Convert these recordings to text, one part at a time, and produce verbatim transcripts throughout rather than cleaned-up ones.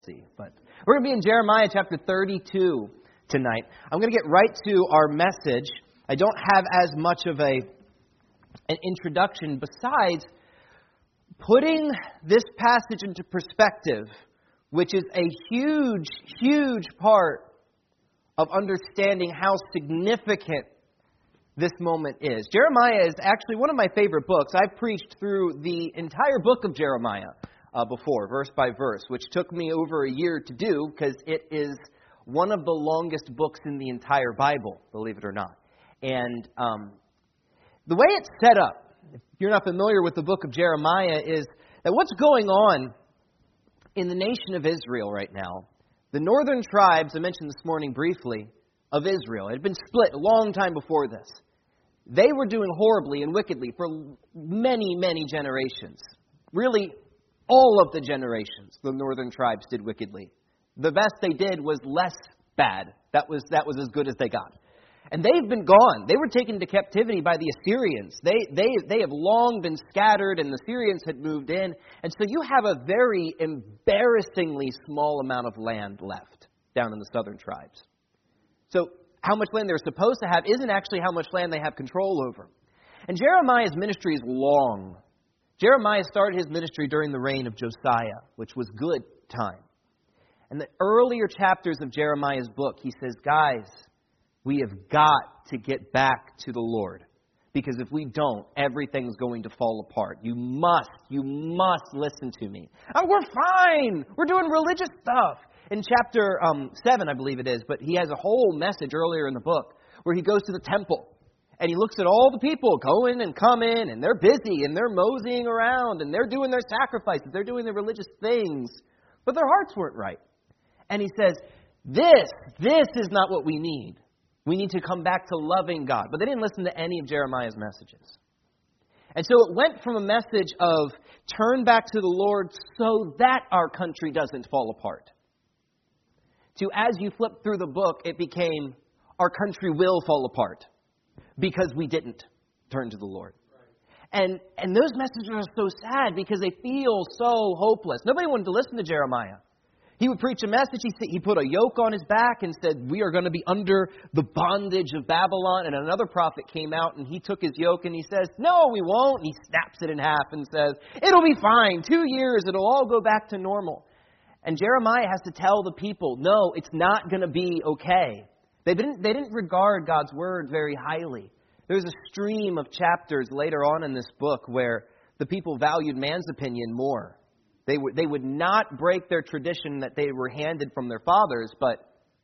see. But we're going to be in Jeremiah chapter thirty-two tonight. I'm going to get right to our message. I don't have as much of a an introduction besides putting this passage into perspective, which is a huge, huge part of understanding how significant this moment is. Jeremiah is actually one of my favorite books. I've preached through the entire book of Jeremiah uh, before, verse by verse, which took me over a year to do because it is one of the longest books in the entire Bible, believe it or not. And um, the way it's set up, if you're not familiar with the book of Jeremiah, is that what's going on in the nation of Israel right now, the northern tribes, I mentioned this morning briefly, of Israel, it had been split a long time before this. They were doing horribly and wickedly for many, many generations. Really, all of the generations, the northern tribes did wickedly. The best they did was less bad. That was that was as good as they got. And they've been gone. They were taken into captivity by the Assyrians. They they they have long been scattered, and the Assyrians had moved in. And so you have a very embarrassingly small amount of land left down in the southern tribes. So how much land they're supposed to have isn't actually how much land they have control over. And Jeremiah's ministry is long. Jeremiah started his ministry during the reign of Josiah, which was good time. And the earlier chapters of Jeremiah's book, he says, guys, we have got to get back to the Lord. Because if we don't, everything's going to fall apart. You must, you must listen to me. Oh, we're fine. We're doing religious stuff. In chapter um, seven, I believe it is, but he has a whole message earlier in the book where he goes to the temple. And he looks at all the people going and coming, and they're busy, and they're moseying around, and they're doing their sacrifices, they're doing their religious things. But their hearts weren't right. And he says, this, this is not what we need. We need to come back to loving God. But they didn't listen to any of Jeremiah's messages. And so it went from a message of turn back to the Lord so that our country doesn't fall apart, to as you flip through the book, it became our country will fall apart because we didn't turn to the Lord. And and those messages are so sad because they feel so hopeless. Nobody wanted to listen to Jeremiah. He would preach a message. He, he put a yoke on his back and said, we are going to be under the bondage of Babylon. And another prophet came out and he took his yoke and he says, no, we won't. And he snaps it in half and says, it'll be fine. Two years, it'll all go back to normal. And Jeremiah has to tell the people, no, it's not going to be okay. They didn't, they didn't regard God's word very highly. There's a stream of chapters later on in this book where the people valued man's opinion more. They would, they would not break their tradition that they were handed from their fathers, but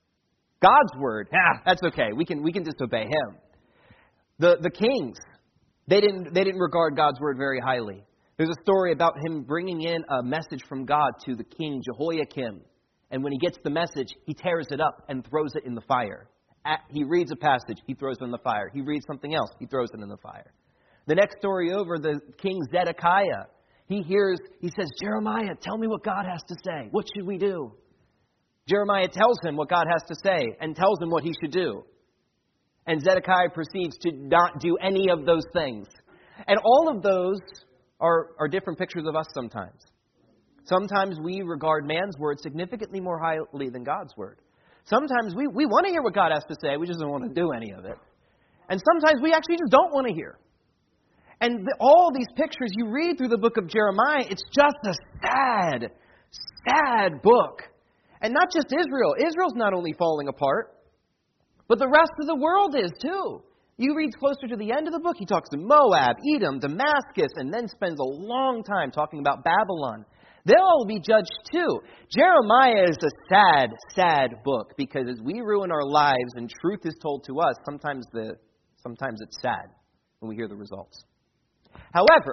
God's word, ah, that's okay. We can we can disobey him. The the kings, they didn't they didn't regard God's word very highly. There's a story about him bringing in a message from God to the king Jehoiakim, and when he gets the message, he tears it up and throws it in the fire. At, he reads a passage, he throws it in the fire. He reads something else, he throws it in the fire. The next story over, the king Zedekiah. He hears, he says, Jeremiah, tell me what God has to say. What should we do? Jeremiah tells him what God has to say and tells him what he should do. And Zedekiah proceeds to not do any of those things. And all of those are, are different pictures of us sometimes. Sometimes we regard man's word significantly more highly than God's word. Sometimes we, we want to hear what God has to say. We just don't want to do any of it. And sometimes we actually just don't want to hear. And the, all these pictures you read through the book of Jeremiah, it's just a sad, sad book. And not just Israel. Israel's not only falling apart, but the rest of the world is too. You read closer to the end of the book, he talks to Moab, Edom, Damascus, and then spends a long time talking about Babylon. They'll all be judged too. Jeremiah is a sad, sad book because as we ruin our lives and truth is told to us, sometimes the sometimes it's sad when we hear the results. However,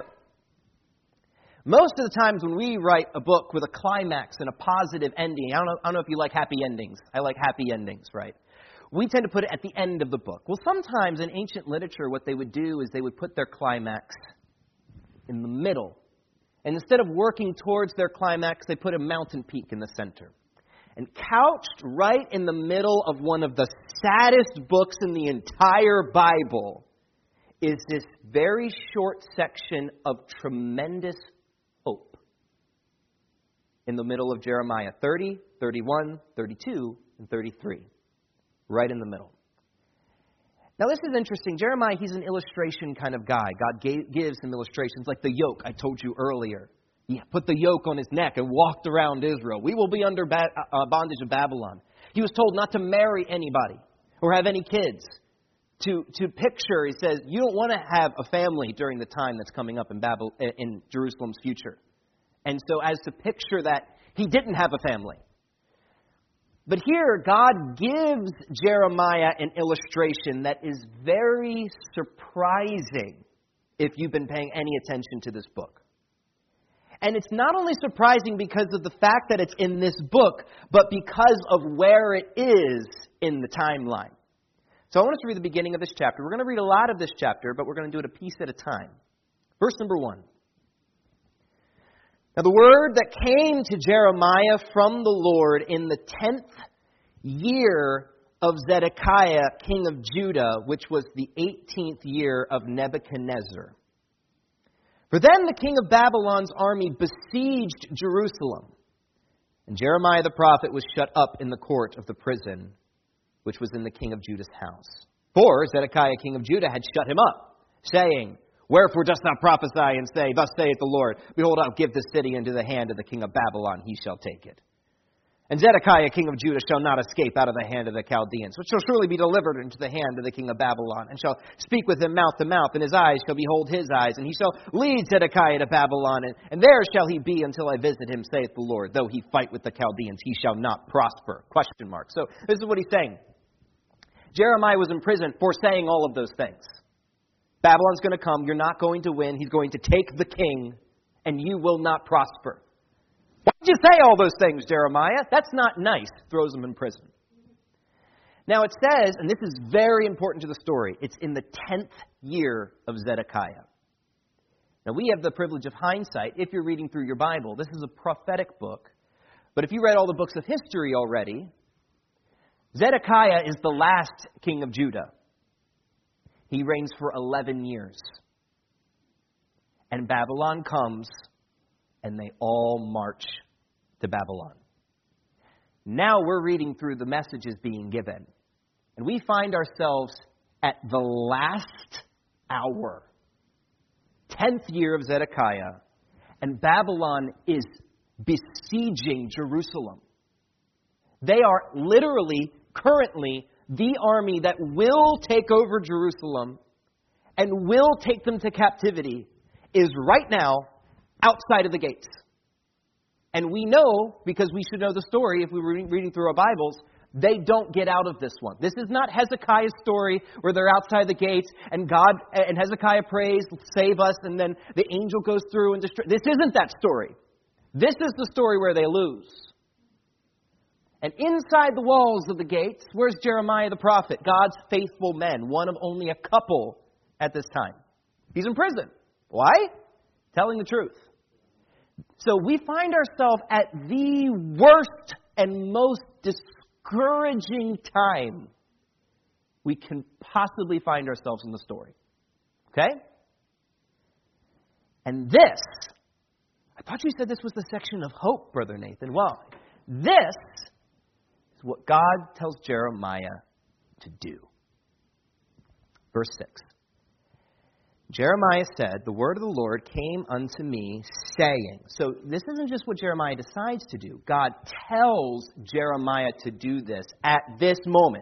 most of the times when we write a book with a climax and a positive ending, I don't know, I don't know if you like happy endings. I like happy endings, right? We tend to put it at the end of the book. Well, sometimes in ancient literature, what they would do is they would put their climax in the middle. And instead of working towards their climax, they put a mountain peak in the center. And couched right in the middle of one of the saddest books in the entire Bible is this very short section of tremendous hope. in the middle of Jeremiah thirty, thirty-one, thirty-two, and thirty-three. Right in the middle. Now this is interesting. Jeremiah, he's an illustration kind of guy. God gave, gives him illustrations like the yoke I told you earlier. He put the yoke on his neck and walked around Israel. We will be under ba- uh, bondage of Babylon. He was told not to marry anybody or have any kids. To to picture, he says, you don't want to have a family during the time that's coming up in Babel, in Jerusalem's future. And so as to picture that, he didn't have a family. But here, God gives Jeremiah an illustration that is very surprising if you've been paying any attention to this book. And it's not only surprising because of the fact that it's in this book, but because of where it is in the timeline. So I want us to read the beginning of this chapter. We're going to read a lot of this chapter, but we're going to do it a piece at a time. Verse number one. Now the word that came to Jeremiah from the Lord in the tenth year of Zedekiah, king of Judah, which was the eighteenth year of Nebuchadnezzar. For then the king of Babylon's army besieged Jerusalem, and Jeremiah the prophet was shut up in the court of the prison, which was in the king of Judah's house. For Zedekiah king of Judah had shut him up, saying, Wherefore dost thou prophesy and say, Thus saith the Lord, Behold, I'll give this city into the hand of the king of Babylon, he shall take it. And Zedekiah king of Judah shall not escape out of the hand of the Chaldeans, but shall surely be delivered into the hand of the king of Babylon, and shall speak with him mouth to mouth, and his eyes shall behold his eyes, and he shall lead Zedekiah to Babylon, and, and there shall he be until I visit him, saith the Lord. Though he fight with the Chaldeans, he shall not prosper. Question mark. So this is what he's saying. Jeremiah was in prison for saying all of those things. Babylon's going to come, you're not going to win, he's going to take the king, and you will not prosper. Why did you say all those things, Jeremiah? That's not nice. Throws him in prison. Now it says, and this is very important to the story, it's in the tenth year of Zedekiah. Now we have the privilege of hindsight if you're reading through your Bible. This is a prophetic book. But if you read all the books of history already, Zedekiah is the last king of Judah. He reigns for eleven years. And Babylon comes, and they all march to Babylon. Now we're reading through the messages being given. And we find ourselves at the last hour, tenth year of Zedekiah, and Babylon is besieging Jerusalem. They are literally, currently, the army that will take over Jerusalem and will take them to captivity is right now outside of the gates. And we know, because we should know the story if we were reading through our Bibles, they don't get out of this one. This is not Hezekiah's story where they're outside the gates and God and Hezekiah prays, save us, and then the angel goes through and destroys. This isn't that story. This is the story where they lose. And inside the walls of the gates, where's Jeremiah the prophet? God's faithful men, one of only a couple at this time. He's in prison. Why? Telling the truth. So we find ourselves at the worst and most discouraging time we can possibly find ourselves in the story. Okay? And this, I thought you said this was the section of hope, Brother Nathan. Well, this is what God tells Jeremiah to do. Verse six. Jeremiah said, the word of the Lord came unto me, saying. So this isn't just what Jeremiah decides to do. God tells Jeremiah to do this at this moment.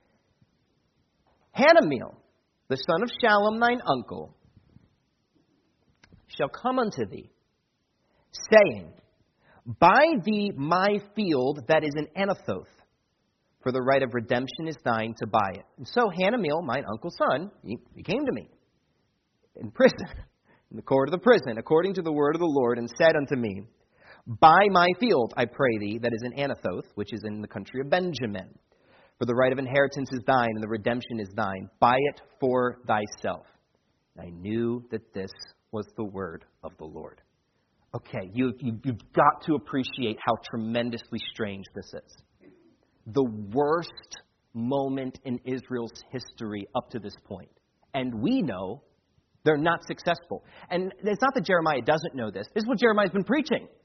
Hanamiel, the son of Shallum, thine uncle, shall come unto thee, saying, Buy thee my field that is in Anathoth, for the right of redemption is thine to buy it. And so Hanamiel, mine uncle's son, he, he came to me in prison, in the court of the prison, according to the word of the Lord, and said unto me, Buy my field, I pray thee, that is in Anathoth, which is in the country of Benjamin. For the right of inheritance is thine, and the redemption is thine. Buy it for thyself. And I knew that this was the word of the Lord. Okay, you, you, you've got to appreciate how tremendously strange this is. The worst moment in Israel's history up to this point. And we know they're not successful. And it's not that Jeremiah doesn't know this. This is what Jeremiah's been preaching.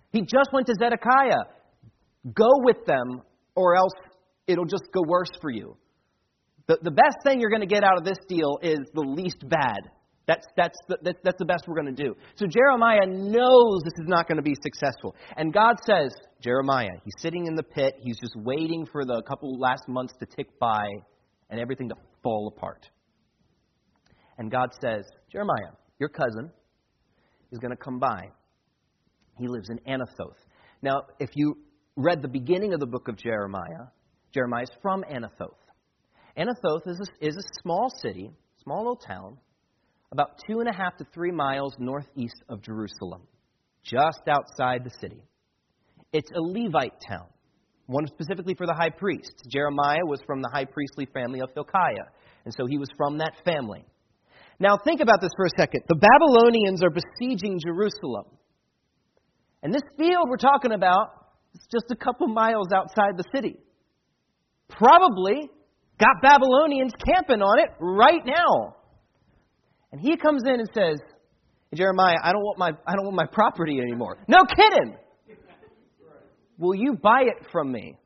He just went to Zedekiah. Go with them, or else it'll just go worse for you. The, the best thing you're going to get out of this deal is the least bad. That's, that's, the, that's, that's the best we're going to do. So Jeremiah knows this is not going to be successful. And God says, Jeremiah, he's sitting in the pit. He's just waiting for the couple last months to tick by and everything to fall apart. And God says, Jeremiah, your cousin is going to come by. He lives in Anathoth. Now, if you read the beginning of the book of Jeremiah, Jeremiah is from Anathoth. Anathoth is a, is a small city, small little town, about two and a half to three miles northeast of Jerusalem, just outside the city. It's a Levite town, one specifically for the high priest. Jeremiah was from the high priestly family of Hilkiah, and so he was from that family. Now think about this for a second. The Babylonians are besieging Jerusalem. And this field we're talking about is just a couple miles outside the city. Probably got Babylonians camping on it right now. And he comes in and says, hey, Jeremiah, I don't want my I don't want my property anymore. No kidding. Will you buy it from me?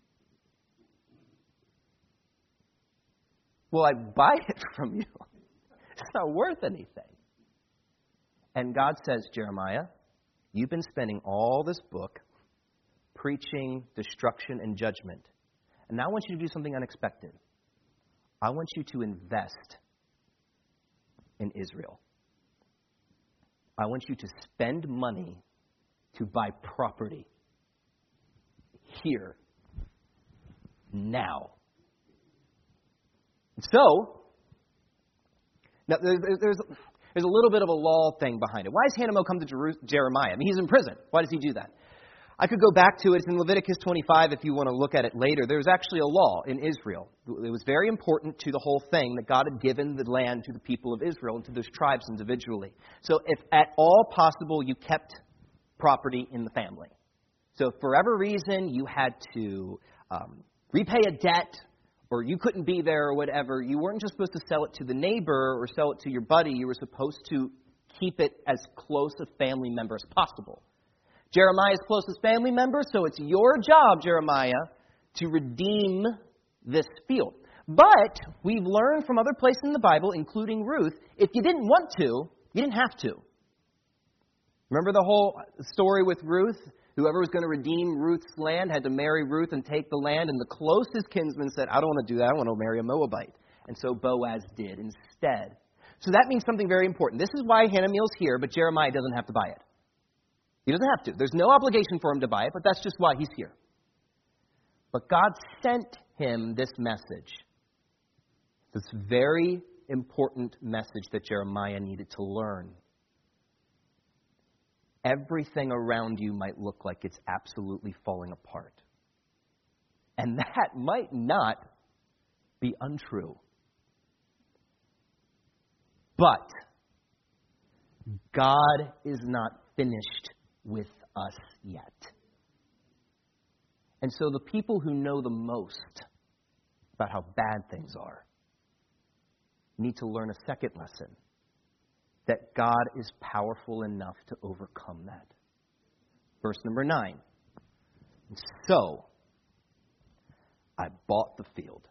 Will I buy it from you? It's not worth anything. And God says, Jeremiah, you've been spending all this book preaching destruction and judgment. And now I want you to do something unexpected. I want you to invest in Israel. I want you to spend money to buy property here, now. So, now there's, there's, there's a little bit of a law thing behind it. Why does Hanamel come to Jeru- Jeremiah? I mean, he's in prison. Why does he do that? I could go back to it. It's in Leviticus twenty-five if you want to look at it later. There's actually a law in Israel. It was very important to the whole thing that God had given the land to the people of Israel and to those tribes individually. So if at all possible you kept property in the family. So if for whatever reason you had to um, repay a debt or you couldn't be there or whatever, you weren't just supposed to sell it to the neighbor or sell it to your buddy. You were supposed to keep it as close a family member as possible. Jeremiah's closest family member, so it's your job, Jeremiah, to redeem this field. But we've learned from other places in the Bible, including Ruth, if you didn't want to, you didn't have to. Remember the whole story with Ruth? Whoever was going to redeem Ruth's land had to marry Ruth and take the land, and the closest kinsman said, I don't want to do that, I want to marry a Moabite. And so Boaz did instead. So that means something very important. This is why Hanamil's here, but Jeremiah doesn't have to buy it. He doesn't have to. There's no obligation for him to buy it, but that's just why he's here. But God sent him this message. This very important message that Jeremiah needed to learn. Everything around you might look like it's absolutely falling apart. And that might not be untrue. But God is not finished with us yet. And so the people who know the most about how bad things are need to learn a second lesson, that God is powerful enough to overcome that. Verse number nine. And so I bought the field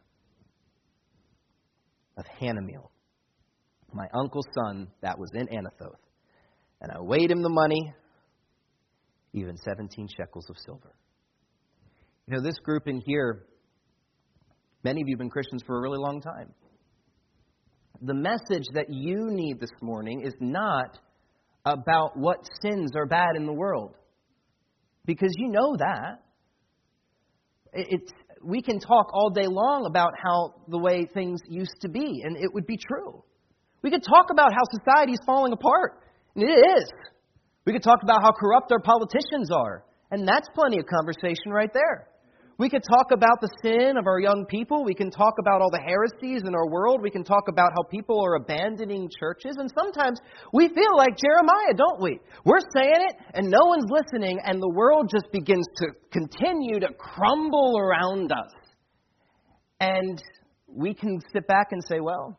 of Hanamel, my uncle's son that was in Anathoth, and I weighed him the money, even seventeen shekels of silver. You know, this group in here, many of you have been Christians for a really long time. The message that you need this morning is not about what sins are bad in the world, because you know that. It's, we can talk all day long about how the way things used to be, and it would be true. We could talk about how society is falling apart, and it is. We could talk about how corrupt our politicians are, and that's plenty of conversation right there. We could talk about the sin of our young people. We can talk about all the heresies in our world. We can talk about how people are abandoning churches. And sometimes we feel like Jeremiah, don't we? We're saying it and no one's listening, and the world just begins to continue to crumble around us. And we can sit back and say, well,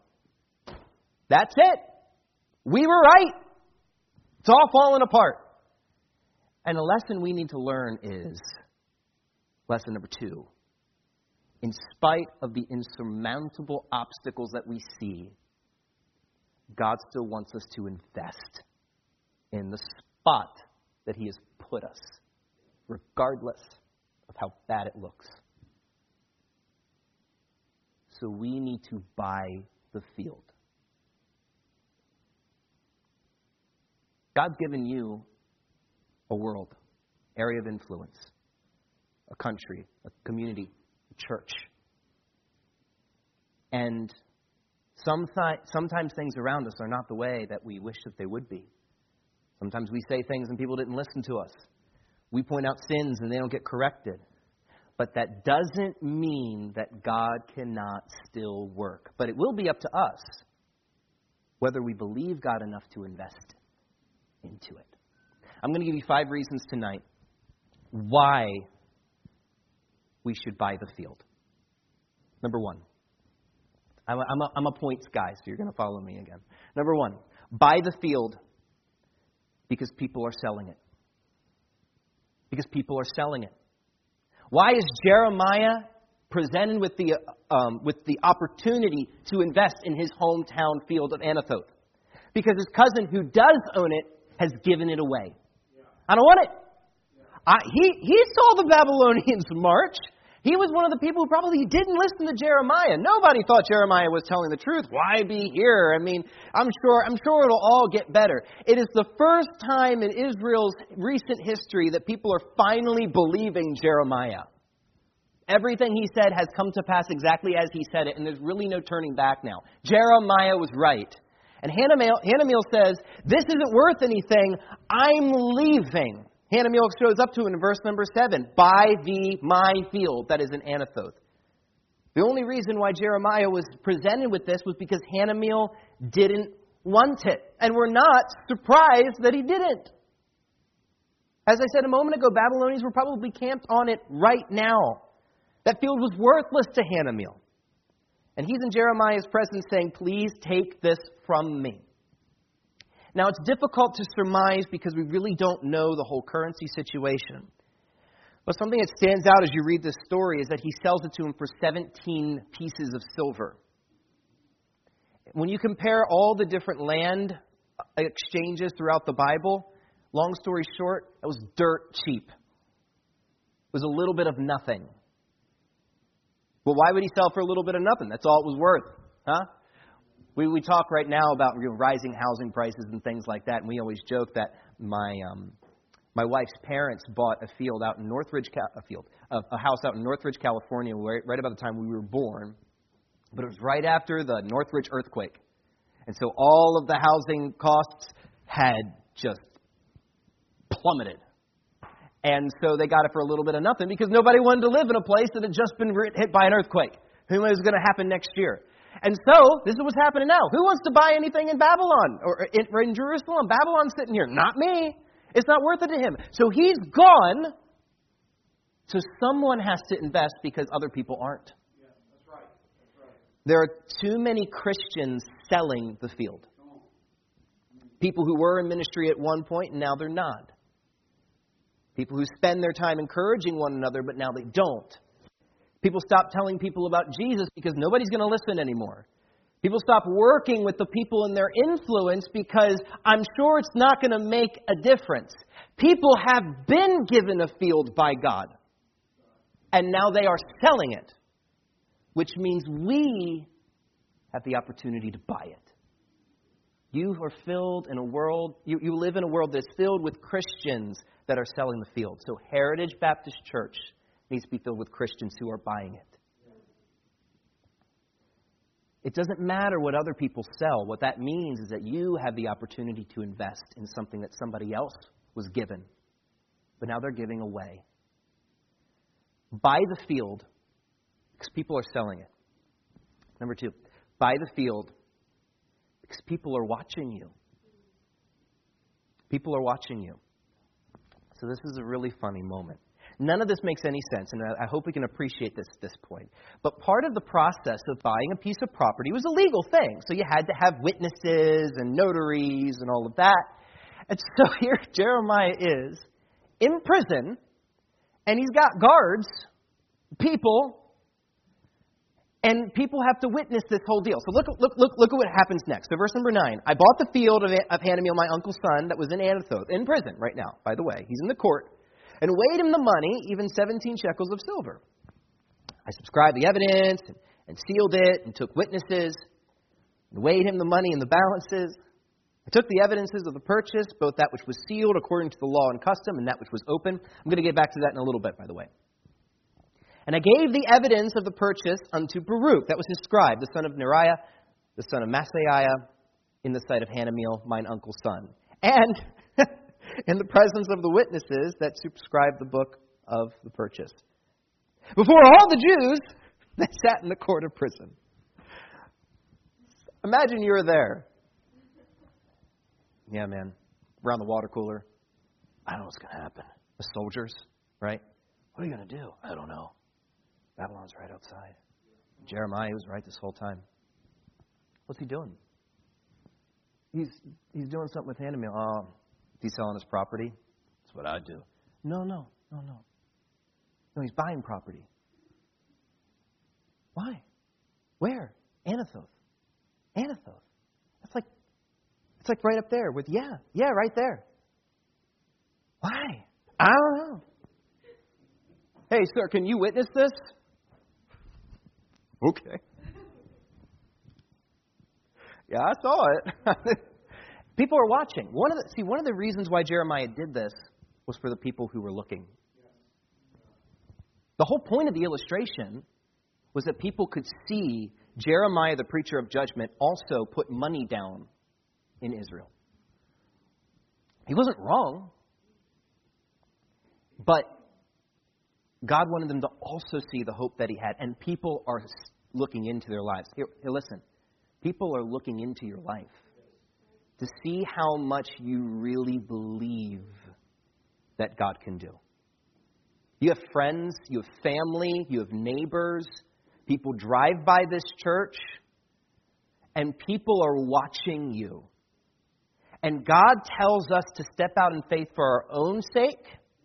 that's it. We were right. It's all falling apart. And a lesson we need to learn is lesson number two. In spite of the insurmountable obstacles that we see, God still wants us to invest in the spot that He has put us, regardless of how bad it looks. So we need to buy the field. God's given you a world, area of influence, a country, a community, a church. And sometimes, sometimes things around us are not the way that we wish that they would be. Sometimes we say things and people didn't listen to us. We point out sins and they don't get corrected. But that doesn't mean that God cannot still work. But it will be up to us whether we believe God enough to invest into it. I'm going to give you five reasons tonight why we should buy the field. Number one, I'm a, I'm a, I'm a points guy, so you're going to follow me again. Number one, buy the field because people are selling it. Because people are selling it. Why is Jeremiah presented with the um, with the opportunity to invest in his hometown field of Anathoth? Because his cousin, who does own it, has given it away. Yeah. I don't want it. Yeah. I, he he saw the Babylonians march. He was one of the people who probably didn't listen to Jeremiah. Nobody thought Jeremiah was telling the truth. Why be here? I mean, I'm sure I'm sure it'll all get better. It is the first time in Israel's recent history that people are finally believing Jeremiah. Everything he said has come to pass exactly as he said it, and there's really no turning back now. Jeremiah was right. And Hanamiel says, this isn't worth anything. I'm leaving. Hanamiel shows up to it in verse number seven. Buy thee my field, that is in Anathoth. The only reason why Jeremiah was presented with this was because Hanamiel didn't want it. And we're not surprised that he didn't. As I said a moment ago, Babylonians were probably camped on it right now. That field was worthless to Hanamiel. And he's in Jeremiah's presence saying, please take this from me. Now, it's difficult to surmise because we really don't know the whole currency situation. But something that stands out as you read this story is that he sells it to him for seventeen pieces of silver. When you compare all the different land exchanges throughout the Bible, long story short, it was dirt cheap. It was a little bit of nothing. Well, why would he sell for a little bit of nothing? That's all it was worth, huh? We we talk right now about you know, rising housing prices and things like that, and we always joke that my um, my wife's parents bought a field out in Northridge, a field, a, a house out in Northridge, California, right, right about the time we were born. But it was right after the Northridge earthquake, and so all of the housing costs had just plummeted. And so they got it for a little bit of nothing because nobody wanted to live in a place that had just been hit by an earthquake. Who knows what's going to happen next year? And so, this is what's happening now. Who wants to buy anything in Babylon or in, or in Jerusalem? Babylon's sitting here. Not me. It's not worth it to him. So he's gone. So someone has to invest because other people aren't. Yeah, that's right. That's right. There are too many Christians selling the field. People who were in ministry at one point and now they're not. People who spend their time encouraging one another, but now they don't. People stop telling people about Jesus because nobody's going to listen anymore. People stop working with the people in their influence because I'm sure it's not going to make a difference. People have been given a field by God, and now they are selling it, which means we have the opportunity to buy it. You are filled in a world, you, you live in a world that's filled with Christians that are selling the field. So Heritage Baptist Church needs to be filled with Christians who are buying it. It doesn't matter what other people sell. What that means is that you have the opportunity to invest in something that somebody else was given, but now they're giving away. Buy the field because people are selling it. Number two, buy the field because people are watching you. People are watching you. So this is a really funny moment. None of this makes any sense, and I hope we can appreciate this at this point. But part of the process of buying a piece of property was a legal thing. So you had to have witnesses and notaries and all of that. And so here Jeremiah is in prison, and he's got guards, people, and people have to witness this whole deal. So look, look, look, look at what happens next. So verse number nine. I bought the field of, of Hanamiel, my uncle's son, that was in Anathoth, in prison right now, by the way. He's in the court. And weighed him the money, even seventeen shekels of silver. I subscribed the evidence and, and sealed it and took witnesses and weighed him the money and the balances. I took the evidences of the purchase, both that which was sealed according to the law and custom and that which was open. I'm going to get back to that in a little bit, by the way. And I gave the evidence of the purchase unto Baruch, that was his scribe, the son of Neriah, the son of Maaseiah, in the sight of Hanamiel, mine uncle's son. And in the presence of the witnesses that subscribed the book of the purchase. Before all the Jews that sat in the court of prison. Imagine you were there. Yeah, man. Around the water cooler. I don't know what's going to happen. The soldiers, right? What are you going to do? I don't know. Babylon's right outside. Jeremiah was right this whole time. What's he doing? He's he's doing something with Hanamiel. Oh, he's selling his property. That's what I'd do. No, no, no, no. No, he's buying property. Why? Where? Anathoth. Anathoth. That's like, it's like right up there with, yeah, yeah, right there. Why? I don't know. Hey, sir, can you witness this? Okay. Yeah, I saw it. People are watching. One of the, see, one of the reasons why Jeremiah did this was for the people who were looking. The whole point of the illustration was that people could see Jeremiah, the preacher of judgment, also put money down in Israel. He wasn't wrong, but God wanted them to also see the hope that he had, and people are looking into their lives. Here, here, listen, people are looking into your life to see how much you really believe that God can do. You have friends, you have family, you have neighbors. People drive by this church, and people are watching you. And God tells us to step out in faith for our own sake,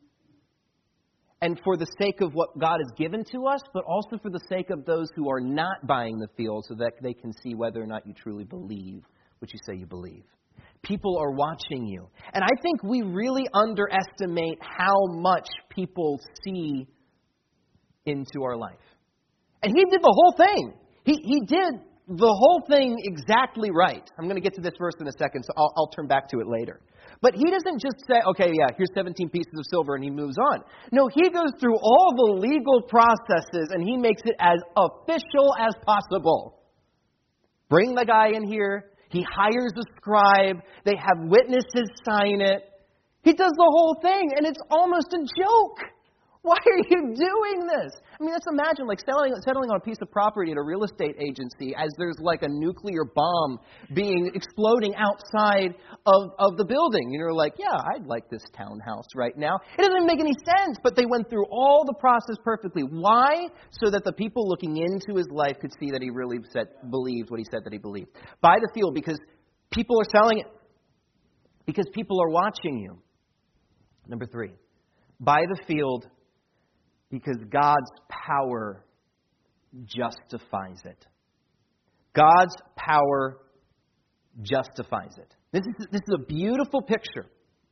and for the sake of what God has given to us, but also for the sake of those who are not buying the field, so that they can see whether or not you truly believe what you say you believe. People are watching you. And I think we really underestimate how much people see into our life. And he did the whole thing. He he did the whole thing exactly right. I'm going to get to this verse in a second, so I'll, I'll turn back to it later. But he doesn't just say, okay, yeah, here's seventeen pieces of silver, and he moves on. No, he goes through all the legal processes, and he makes it as official as possible. Bring the guy in here. He hires a scribe. They have witnesses sign it. He does the whole thing, and it's almost a joke. Why are you doing this? I mean, let's imagine like settling, settling on a piece of property at a real estate agency as there's like a nuclear bomb being exploding outside of, of the building. You know, like, yeah, I'd like this townhouse right now. It doesn't make any sense, but they went through all the process perfectly. Why? So that the people looking into his life could see that he really said, believed what he said that he believed. Buy the field because people are selling it. Because people are watching you. Number three, buy the field because God's power justifies it. God's power justifies it. This is, this is a beautiful picture.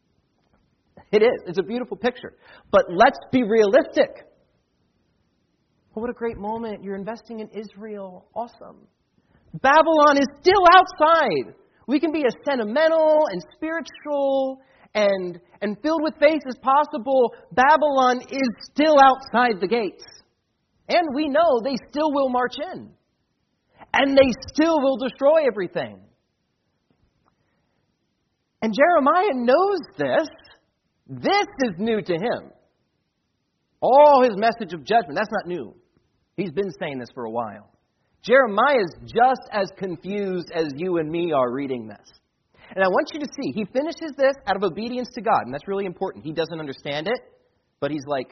It is. It's a beautiful picture. But let's be realistic. Well, what a great moment. You're investing in Israel. Awesome. Babylon is still outside. We can be as sentimental and spiritual and and filled with faith as possible. Babylon is still outside the gates. And we know they still will march in. And they still will destroy everything. And Jeremiah knows this. This is new to him. All his message of judgment, that's not new. He's been saying this for a while. Jeremiah is just as confused as you and me are reading this. And I want you to see, he finishes this out of obedience to God, and that's really important. He doesn't understand it, but he's like,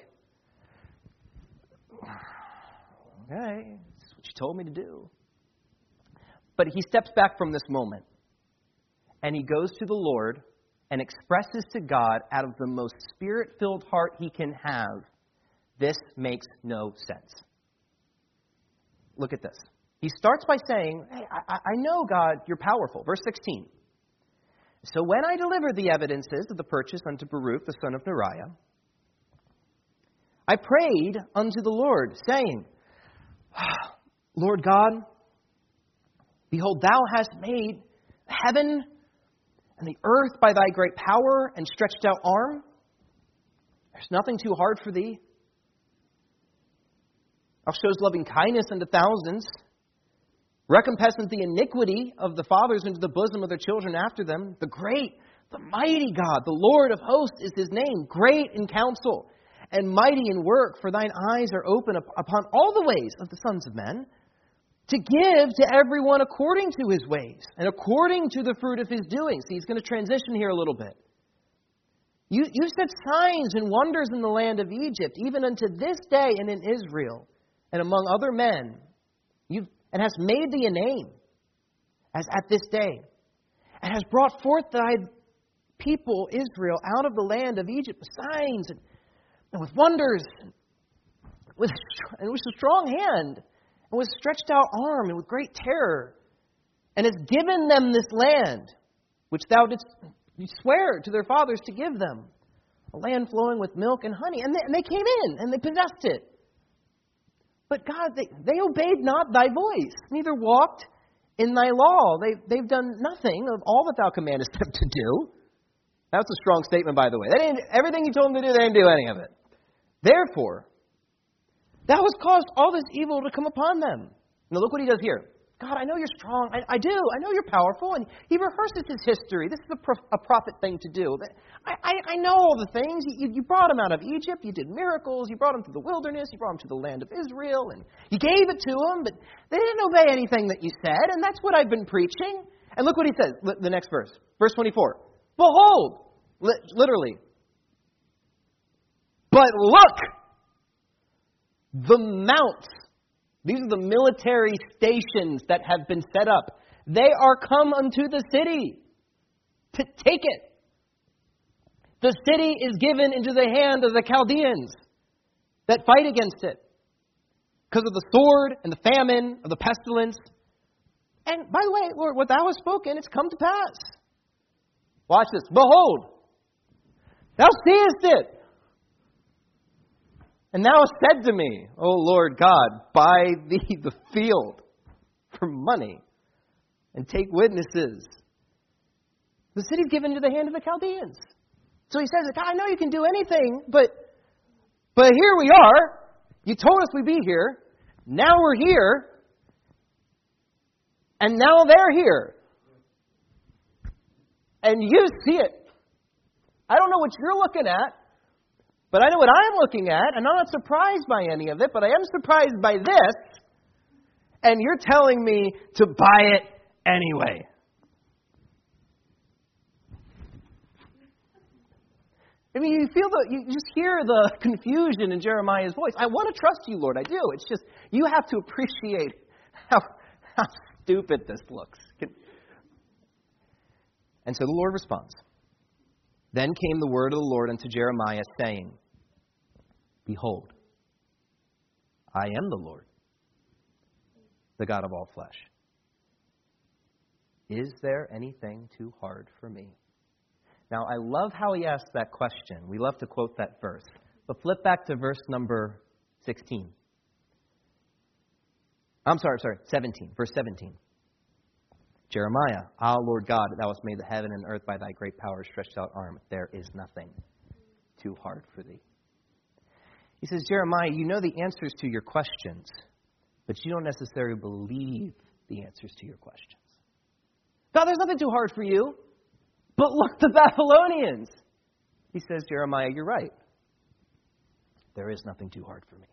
okay, that's what you told me to do. But he steps back from this moment, and he goes to the Lord, and expresses to God out of the most spirit-filled heart he can have, this makes no sense. Look at this. He starts by saying, hey, I, I know, God, you're powerful. Verse sixteen. So when I delivered the evidences of the purchase unto Baruch, the son of Neriah, I prayed unto the Lord, saying, Lord God, behold, thou hast made heaven and the earth by thy great power and stretched out arm. There's nothing too hard for thee. Thou showest loving kindness unto thousands, recompenseth the iniquity of the fathers into the bosom of their children after them. The great, the mighty God, the Lord of hosts is his name, great in counsel and mighty in work, for thine eyes are open upon all the ways of the sons of men, to give to everyone according to his ways and according to the fruit of his doing. See, he's going to transition here a little bit. You, you set signs and wonders in the land of Egypt, even unto this day, and in Israel, and among other men. You've, and hast made thee a name, as at this day, and has brought forth thy people Israel out of the land of Egypt with signs and, and with wonders, and with, and with a strong hand, and with stretched out arm, and with great terror, and has given them this land, which thou didst swear to their fathers to give them, a land flowing with milk and honey. And they, and they came in, and they possessed it. But God, they, they obeyed not thy voice, neither walked in thy law. They, they've done nothing of all that thou commandest them to do. That's a strong statement, by the way. They didn't, everything you told them to do, they didn't do any of it. Therefore, thou hast caused all this evil to come upon them. Now look what he does here. God, I know you're strong. I, I do. I know you're powerful. And he rehearses his history. This is a, pro, a prophet thing to do. I, I, I know all the things. You, you brought them out of Egypt. You did miracles. You brought them to the wilderness. You brought them to the land of Israel. And you gave it to them. But they didn't obey anything that you said. And that's what I've been preaching. And look what he says. The next verse. Verse twenty-four. Behold. Li- literally. But look. The mounts. These are the military stations that have been set up. They are come unto the city to take it. The city is given into the hand of the Chaldeans that fight against it because of the sword and the famine, of the pestilence. And by the way, Lord, what thou hast spoken, it's come to pass. Watch this. Behold, thou seest it. And thou hast said to me, O Lord God, buy thee the field for money and take witnesses. The city's given into the hand of the Chaldeans. So he says, God, I know you can do anything, but, but here we are. You told us we'd be here. Now we're here. And now they're here. And you see it. I don't know what you're looking at. But I know what I'm looking at, and I'm not surprised by any of it, but I am surprised by this, and you're telling me to buy it anyway. I mean, you feel the, you just hear the confusion in Jeremiah's voice. I want to trust you, Lord, I do. It's just, you have to appreciate how, how stupid this looks. And so the Lord responds. Then came the word of the Lord unto Jeremiah, saying, Behold, I am the Lord, the God of all flesh. Is there anything too hard for me? Now, I love how he asks that question. We love to quote that verse. But flip back to verse number sixteen. I'm sorry, sorry, seventeen. Verse seventeen. Jeremiah, Ah, Lord God, thou hast made the heaven and earth by thy great power, stretched out arm. There is nothing too hard for thee. He says, Jeremiah, you know the answers to your questions, but you don't necessarily believe the answers to your questions. God, there's nothing too hard for you. But look, the Babylonians. He says, Jeremiah, you're right. There is nothing too hard for me.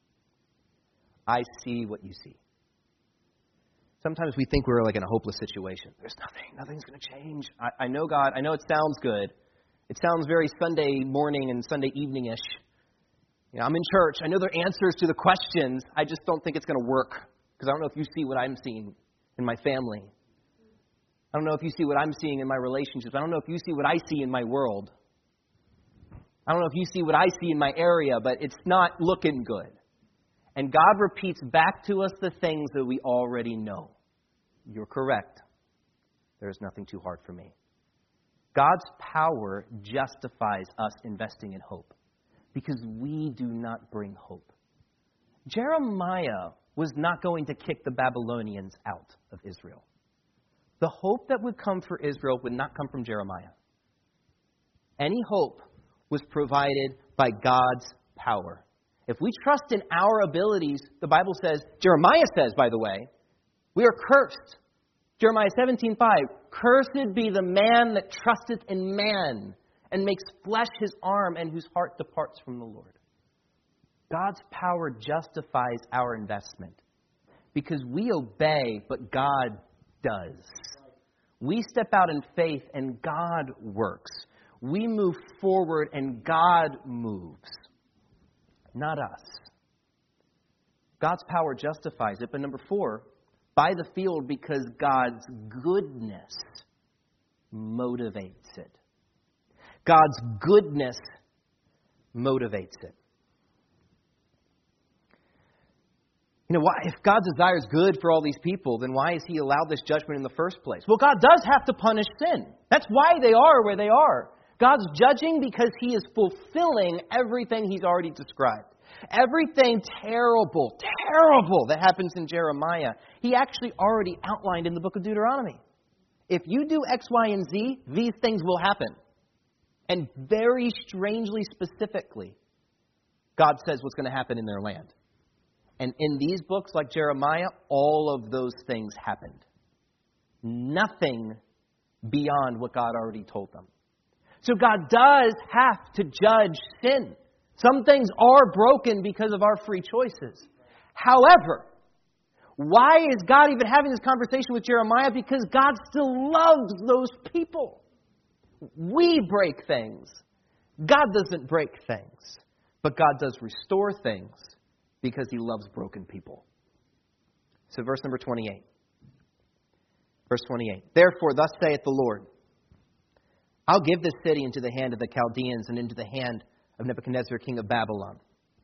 I see what you see. Sometimes we think we're like in a hopeless situation. There's nothing. Nothing's going to change. I, I know, God. I know it sounds good. It sounds very Sunday morning and Sunday evening-ish. You know, I'm in church. I know there are answers to the questions. I just don't think it's going to work because I don't know if you see what I'm seeing in my family. I don't know if you see what I'm seeing in my relationships. I don't know if you see what I see in my world. I don't know if you see what I see in my area, but it's not looking good. And God repeats back to us the things that we already know. You're correct. There is nothing too hard for me. God's power justifies us investing in hope because we do not bring hope. Jeremiah was not going to kick the Babylonians out of Israel. The hope that would come for Israel would not come from Jeremiah. Any hope was provided by God's power. If we trust in our abilities, the Bible says, Jeremiah says, by the way, we are cursed. Jeremiah seventeen five, cursed be the man that trusteth in man and makes flesh his arm and whose heart departs from the Lord. God's power justifies our investment because we obey, but God does. We step out in faith and God works. We move forward and God moves, not us. God's power justifies it. But number four, buy the field because God's goodness motivates it. God's goodness motivates it. You know, why, if God's desire is good for all these people, then why has He allowed this judgment in the first place? Well, God does have to punish sin. That's why they are where they are. God's judging because He is fulfilling everything He's already described. Everything terrible, terrible that happens in Jeremiah, He actually already outlined in the book of Deuteronomy. If you do X, Y, and Z, these things will happen. And very strangely, specifically, God says what's going to happen in their land. And in these books, like Jeremiah, all of those things happened. Nothing beyond what God already told them. So God does have to judge sin. Some things are broken because of our free choices. However, why is God even having this conversation with Jeremiah? Because God still loves those people. We break things. God doesn't break things. But God does restore things because He loves broken people. So verse number twenty-eight. Verse twenty-eight. Therefore, thus saith the Lord, I'll give this city into the hand of the Chaldeans and into the hand of Nebuchadnezzar, king of Babylon.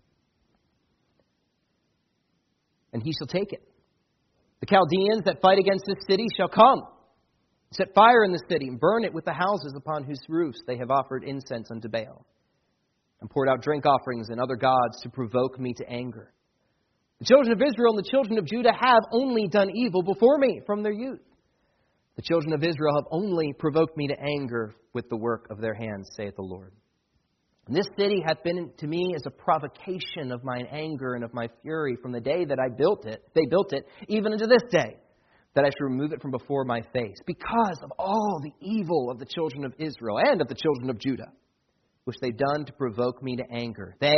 And he shall take it. The Chaldeans that fight against this city shall come, set fire in the city, and burn it with the houses upon whose roofs they have offered incense unto Baal, and poured out drink offerings and other gods to provoke me to anger. The children of Israel and the children of Judah have only done evil before me from their youth. The children of Israel have only provoked me to anger with the work of their hands, saith the Lord. And this city hath been to me as a provocation of mine anger and of my fury from the day that I built it, they built it, even unto this day, that I should remove it from before my face, because of all the evil of the children of Israel and of the children of Judah, which they've done to provoke me to anger. They,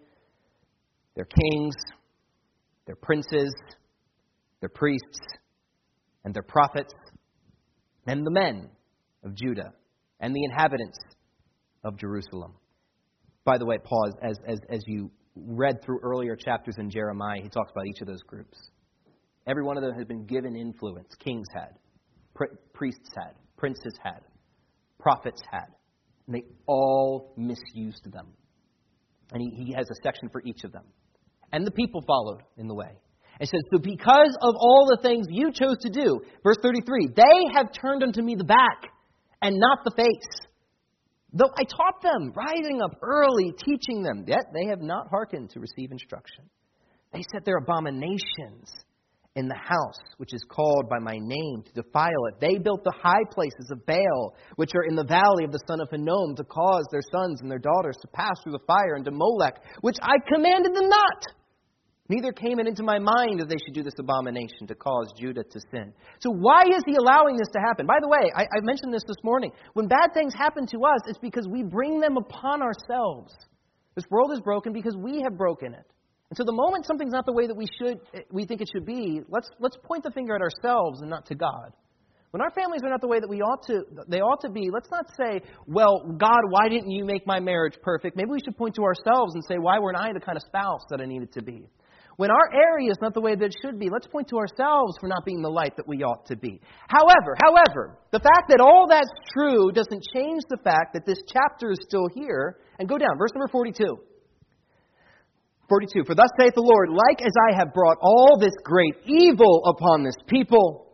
their kings, their princes, their priests, and their prophets, and the men of Judah, and the inhabitants of Jerusalem. By the way, pause, as, as, as you read through earlier chapters in Jeremiah, he talks about each of those groups. Every one of them has been given influence. Kings had, pri- priests had, princes had, prophets had. And they all misused them. And he, he has a section for each of them. And the people followed in the way. It says, so because of all the things you chose to do, verse thirty-three, they have turned unto me the back and not the face. Though I taught them, rising up early, teaching them, yet they have not hearkened to receive instruction. They set their abominations in the house, which is called by my name, to defile it. They built the high places of Baal, which are in the valley of the son of Hinnom, to cause their sons and their daughters to pass through the fire, and to Molech, which I commanded them not. Neither came it into my mind that they should do this abomination to cause Judah to sin. So why is he allowing this to happen? By the way, I, I mentioned this this morning. When bad things happen to us, it's because we bring them upon ourselves. This world is broken because we have broken it. And so the moment something's not the way that we should, we think it should be, let's let's point the finger at ourselves and not to God. When our families are not the way that we ought to, they ought to be, let's not say, well, God, why didn't you make my marriage perfect? Maybe we should point to ourselves and say, why weren't I the kind of spouse that I needed to be? When our area is not the way that it should be, let's point to ourselves for not being the light that we ought to be. However, however, the fact that all that's true doesn't change the fact that this chapter is still here. And go down, verse number forty-two. forty-two, for thus saith the Lord, like as I have brought all this great evil upon this people,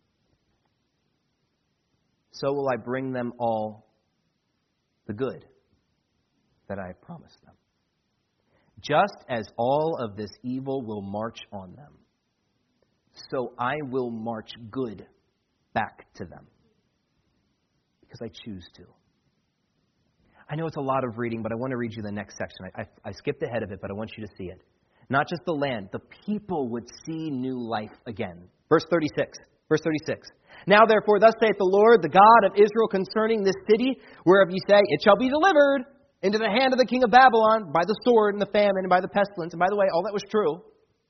so will I bring them all the good that I have promised them. Just as all of this evil will march on them, so I will march good back to them. Because I choose to. I know it's a lot of reading, but I want to read you the next section. I, I, I skipped ahead of it, but I want you to see it. Not just the land, the people would see new life again. Verse thirty-six. Verse thirty-six. Now therefore, thus saith the Lord, the God of Israel, concerning this city, whereof ye say, it shall be delivered into the hand of the king of Babylon by the sword and the famine and by the pestilence. And by the way, all that was true.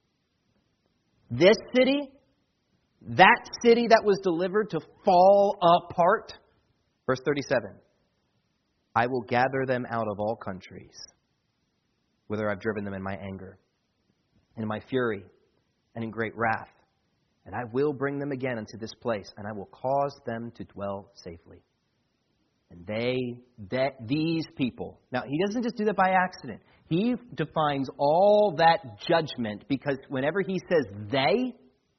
This city, that city that was delivered to fall apart. Verse thirty-seven. I will gather them out of all countries, whither I've driven them in my anger, and in my fury, and in great wrath. And I will bring them again unto this place, and I will cause them to dwell safely. And they, that, these people. Now, he doesn't just do that by accident. He defines all that judgment because whenever he says they,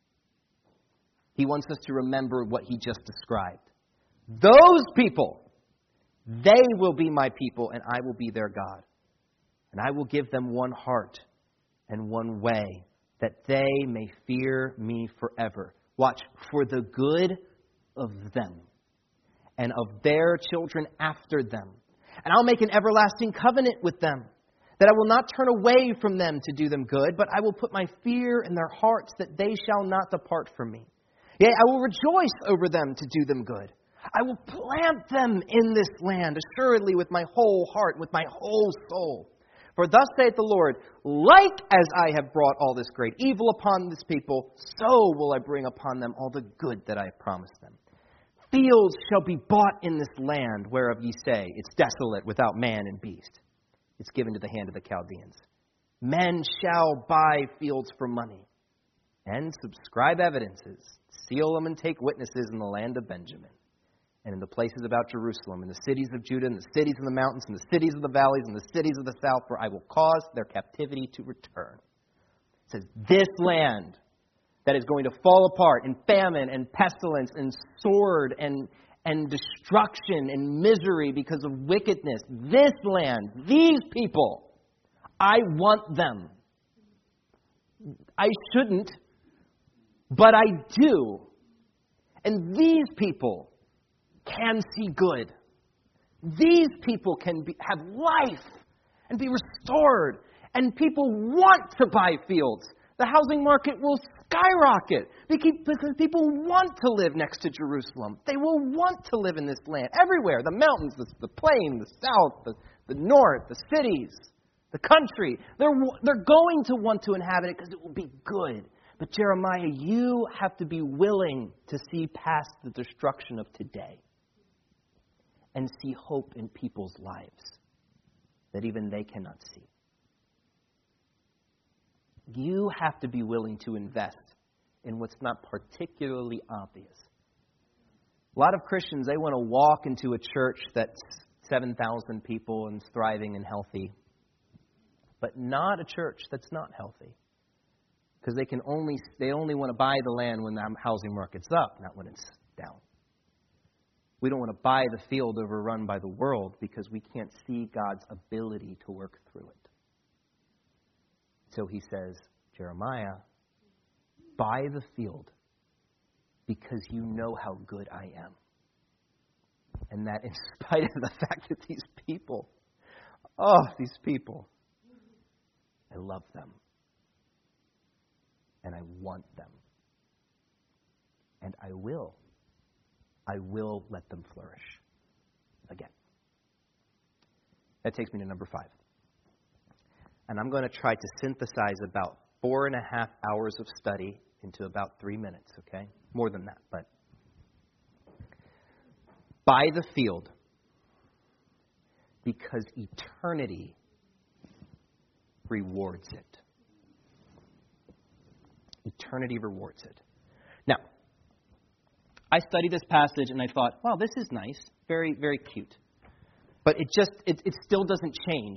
he wants us to remember what he just described. Those people, they will be my people, and I will be their God. And I will give them one heart and one way, that they may fear me forever. Watch, for the good of them and of their children after them. And I'll make an everlasting covenant with them, that I will not turn away from them to do them good, but I will put my fear in their hearts, that they shall not depart from me. Yea, I will rejoice over them to do them good. I will plant them in this land, assuredly with my whole heart, with my whole soul. For thus saith the Lord, like as I have brought all this great evil upon this people, so will I bring upon them all the good that I have promised them. Fields shall be bought in this land, whereof ye say, it's desolate without man and beast. It's given to the hand of the Chaldeans. Men shall buy fields for money, and subscribe evidences, seal them and take witnesses in the land of Benjamin, and in the places about Jerusalem, in the cities of Judah, and the cities of the mountains, and the cities of the valleys, and the cities of the south, for I will cause their captivity to return. It says, this land that is going to fall apart in famine and pestilence and sword and, and destruction and misery because of wickedness. This land, these people, I want them. I shouldn't, but I do. And these people can see good. These people can be, have life and be restored. And people want to buy fields. The housing market will skyrocket because people want to live next to Jerusalem. They will want to live in this land. Everywhere. The mountains, the, the plain, the south, the, the north, the cities, the country. They're, they're going to want to inhabit it because it will be good. But Jeremiah, you have to be willing to see past the destruction of today and see hope in people's lives that even they cannot see. You have to be willing to invest in what's not particularly obvious. A lot of Christians, they want to walk into a church that's seven thousand people and thriving and healthy, but not a church that's not healthy. Because they can only they only want to buy the land when the housing market's up, not when it's down. We don't want to buy the field overrun by the world because we can't see God's ability to work through it. So he says, Jeremiah, buy the field because you know how good I am. And that in spite of the fact that these people, oh, these people, I love them. And I want them. And I will. I will let them flourish again. That takes me to number five. And I'm going to try to synthesize about four and a half hours of study into about three minutes, okay? More than that, but. Buy the field because eternity rewards it. eternity rewards it. Now, I studied this passage and I thought, wow, this is nice. Very, very cute. But it just, it, it still doesn't change.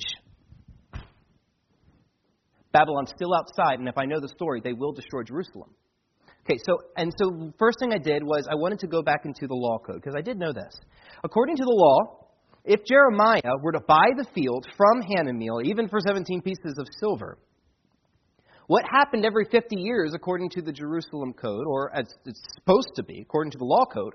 Babylon's still outside, and if I know the story, they will destroy Jerusalem. Okay, so, and so first thing I did was I wanted to go back into the law code, because I did know this. According to the law, if Jeremiah were to buy the field from Hanameel, even for seventeen pieces of silver, what happened every fifty years, according to the Jerusalem code, or as it's supposed to be, according to the law code,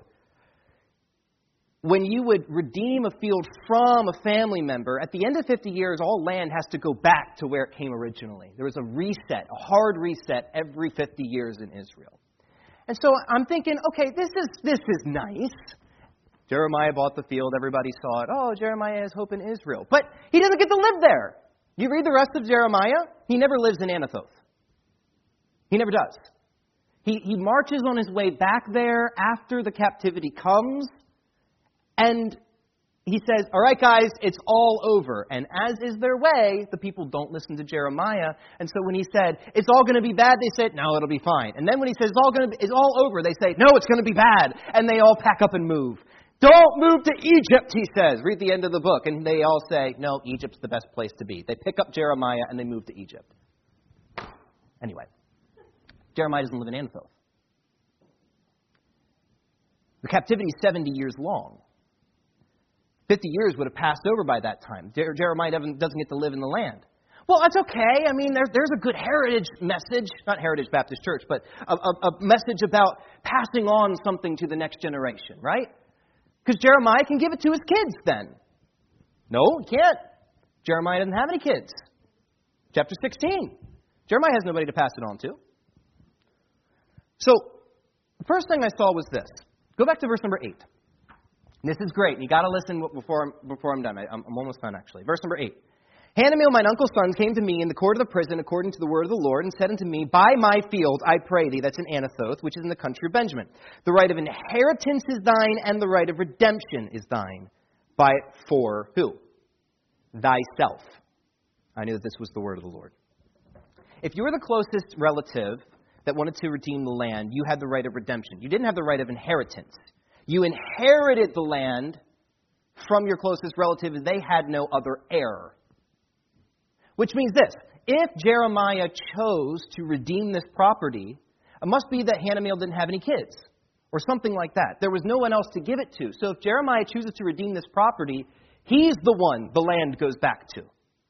when you would redeem a field from a family member, at the end of fifty years, all land has to go back to where it came originally. There was a reset, a hard reset every fifty years in Israel. And so I'm thinking, okay, this is this is nice. Jeremiah bought the field. Everybody saw it. Oh, Jeremiah has hope in Israel. But he doesn't get to live there. You read the rest of Jeremiah, he never lives in Anathoth. He never does. He, he marches on his way back there after the captivity comes. And he says, all right, guys, it's all over. And as is their way, the people don't listen to Jeremiah. And so when he said, it's all going to be bad, they said, no, it'll be fine. And then when he says, it's all going to be, it's all over, they say, no, it's going to be bad. And they all pack up and move. Don't move to Egypt, he says. Read the end of the book. And they all say, no, Egypt's the best place to be. They pick up Jeremiah and they move to Egypt. Anyway, Jeremiah doesn't live in Anathoth. The captivity is seventy years long. fifty years would have passed over by that time. Jer- Jeremiah doesn't get to live in the land. Well, that's okay. I mean, there, there's a good heritage message, not Heritage Baptist Church, but a, a, a message about passing on something to the next generation, right? Because Jeremiah can give it to his kids then. No, he can't. Jeremiah doesn't have any kids. Chapter sixteen. Jeremiah has nobody to pass it on to. So, the first thing I saw was this. Go back to verse number eight. This is great. You got to listen before I'm, before I'm done. I, I'm, I'm almost done, actually. Verse number eight. Hanameel, mine uncle's son, came to me in the court of the prison according to the word of the Lord, and said unto me, buy my field, I pray thee, that's in Anathoth, which is in the country of Benjamin. The right of inheritance is thine, and the right of redemption is thine. Buy it for who? Thyself. I knew that this was the word of the Lord. If you were the closest relative that wanted to redeem the land, you had the right of redemption. You didn't have the right of inheritance. You inherited the land from your closest relative. They had no other heir. Which means this. If Jeremiah chose to redeem this property, it must be that Hanameel didn't have any kids. Or something like that. There was no one else to give it to. So if Jeremiah chooses to redeem this property, he's the one the land goes back to.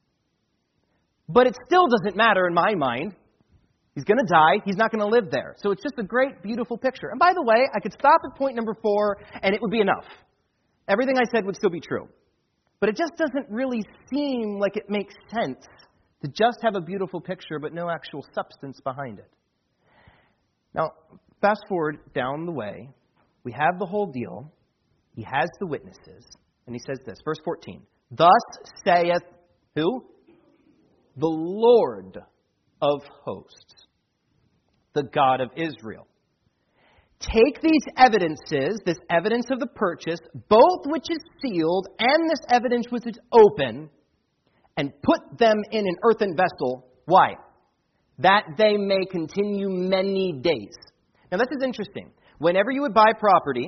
But it still doesn't matter in my mind. He's going to die. He's not going to live there. So it's just a great, beautiful picture. And by the way, I could stop at point number four, and it would be enough. Everything I said would still be true. But it just doesn't really seem like it makes sense to just have a beautiful picture, but no actual substance behind it. Now, fast forward down the way. We have the whole deal. He has the witnesses. And he says this, verse fourteen. Thus saith, who? The Lord of hosts, the God of Israel. Take these evidences, this evidence of the purchase, both which is sealed and this evidence which is open, and put them in an earthen vessel. Why? That they may continue many days. Now this is interesting. Whenever you would buy property,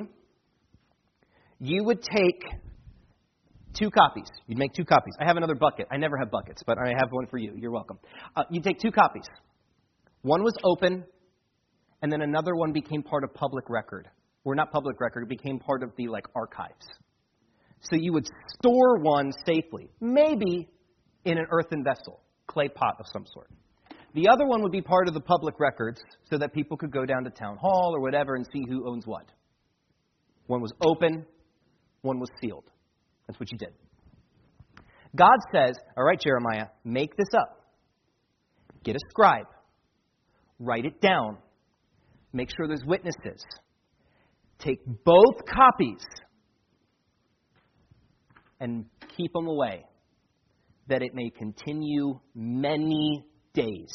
you would take two copies. You'd make two copies. I have another bucket. I never have buckets, but I have one for you. You're welcome. Uh, you'd take two copies. One was open, and then another one became part of public record. Or not public record, it became part of the like archives. So you would store one safely, maybe in an earthen vessel, clay pot of some sort. The other one would be part of the public records so that people could go down to town hall or whatever and see who owns what. One was open, one was sealed. That's what you did. God says, all right, Jeremiah, make this up. Get a scribe. Write it down. Make sure there's witnesses. Take both copies and keep them away, that it may continue many days.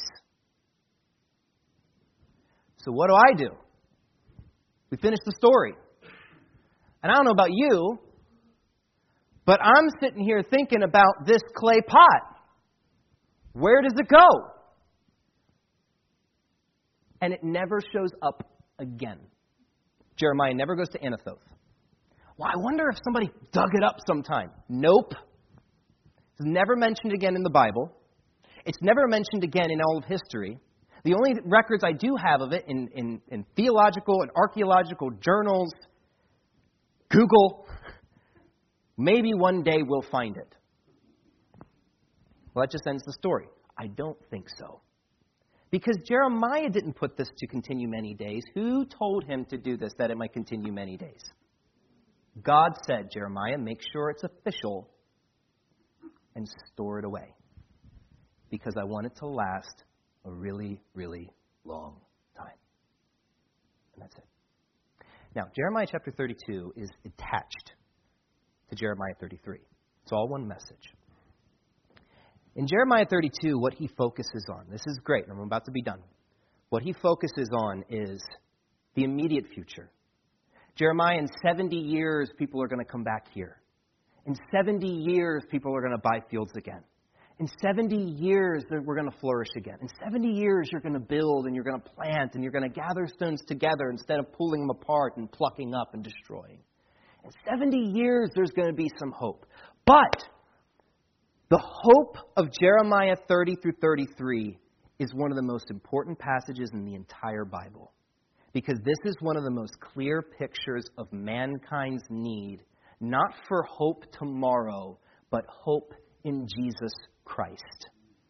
So what do I do? We finished the story. And I don't know about you, but I'm sitting here thinking about this clay pot. Where does it go? and it never shows up again. Jeremiah never goes to Anathoth. Well, I wonder if somebody dug it up sometime. Nope. It's never mentioned again in the Bible. It's never mentioned again in all of history. The only records I do have of it in, in, in theological and archaeological journals, Google, maybe one day we'll find it. Well, that just ends the story. I don't think so. Because Jeremiah didn't put this to continue many days. Who told him to do this, that it might continue many days? God said, Jeremiah, make sure it's official and store it away. Because I want it to last a really, really long time. And that's it. Now, Jeremiah chapter thirty-two is attached to Jeremiah thirty-three. It's all one message. In Jeremiah thirty-two, what he focuses on, this is great, I'm about to be done. What he focuses on is the immediate future. Jeremiah, in seventy years, people are going to come back here. In seventy years, people are going to buy fields again. In seventy years, we're going to flourish again. In seventy years, you're going to build and you're going to plant and you're going to gather stones together instead of pulling them apart and plucking up and destroying. In seventy years, there's going to be some hope. But the hope of Jeremiah thirty through thirty-three is one of the most important passages in the entire Bible. Because this is one of the most clear pictures of mankind's need, not for hope tomorrow, but hope in Jesus Christ.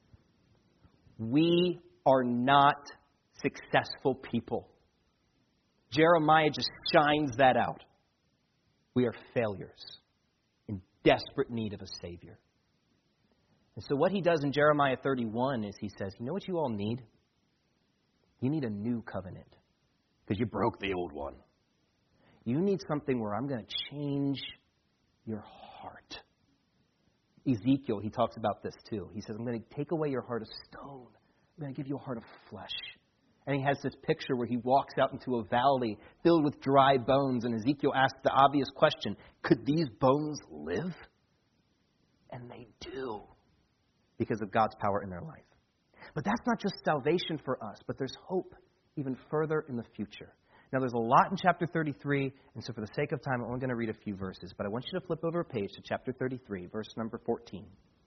We are not successful people. Jeremiah just shines that out. We are failures in desperate need of a Savior. And so what he does in Jeremiah thirty-one is he says, you know what you all need? You need a new covenant. Because you broke the old one. You need something where I'm going to change your heart. Ezekiel, he talks about this too. He says, I'm going to take away your heart of stone. I'm going to give you a heart of flesh. And he has this picture where he walks out into a valley filled with dry bones. And Ezekiel asks the obvious question, could these bones live? And they do, because of God's power in their life. But that's not just salvation for us, but there's hope even further in the future. Now, there's a lot in chapter thirty-three, and so for the sake of time, I'm only going to read a few verses. But I want you to flip over a page to chapter thirty-three, verse number fourteen.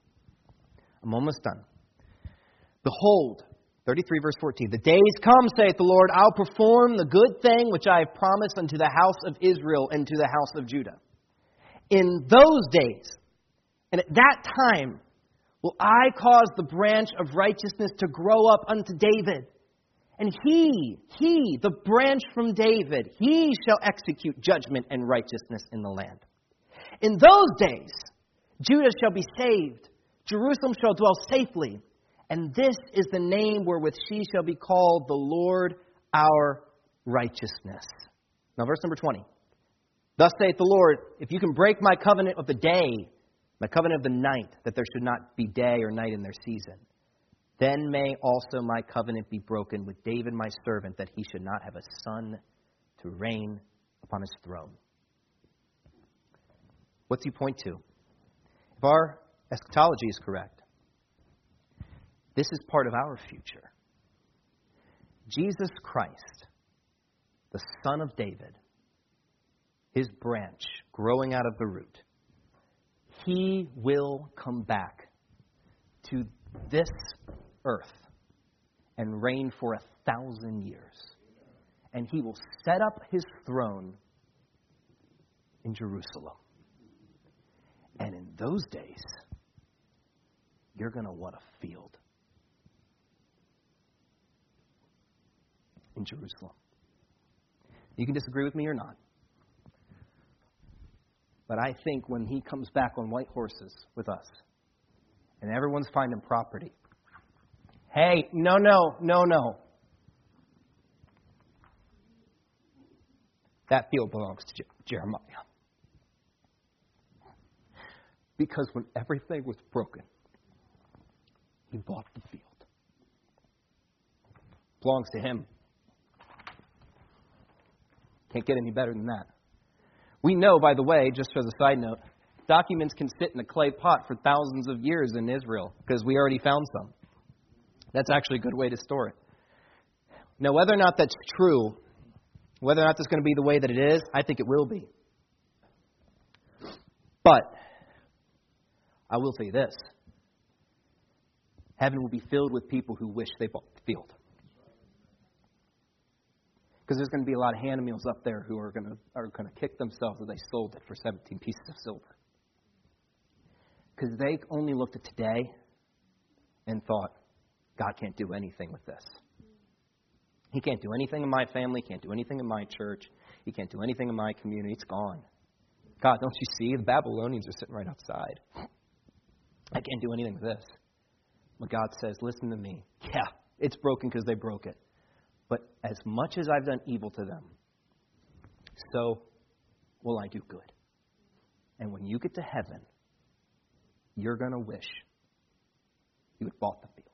I'm almost done. Behold, thirty-three, verse fourteen, the days come, saith the Lord, I'll perform the good thing which I have promised unto the house of Israel and to the house of Judah. In those days, and at that time, will I cause the branch of righteousness to grow up unto David. And he, he, the branch from David, he shall execute judgment and righteousness in the land. In those days, Judah shall be saved, Jerusalem shall dwell safely, and this is the name wherewith she shall be called, the Lord our righteousness. Now, verse number twenty. Thus saith the Lord, if you can break my covenant of the day, my covenant of the night, that there should not be day or night in their season, then may also my covenant be broken with David my servant, that he should not have a son to reign upon his throne. What's he point to? If our eschatology is correct, this is part of our future. Jesus Christ, the Son of David, his branch growing out of the root, he will come back to this earth and reign for a thousand years. And he will set up his throne in Jerusalem. And in those days, you're going to want a field in Jerusalem. You can disagree with me or not. But I think when he comes back on white horses with us, and everyone's finding property, hey, no, no, no, no. That field belongs to Je- Jeremiah. Because when everything was broken, he bought the field. Belongs to him. Can't get any better than that. We know, by the way, just as a side note, documents can sit in a clay pot for thousands of years in Israel because we already found some. That's actually a good way to store it. Now, whether or not that's true, whether or not that's going to be the way that it is, I think it will be. But I will say this. Heaven will be filled with people who wish they bought the field. Because there's going to be a lot of Hanamiels up there who are going to are going to kick themselves that they sold it for seventeen pieces of silver. Because they only looked at today and thought, God can't do anything with this. He can't do anything in my family. He can't do anything in my church. He can't do anything in my community. It's gone. God, don't you see? The Babylonians are sitting right outside. I can't do anything with this. But God says, listen to me. Yeah, it's broken because they broke it. But as much as I've done evil to them, so will I do good. And when you get to heaven, you're going to wish you had bought the field.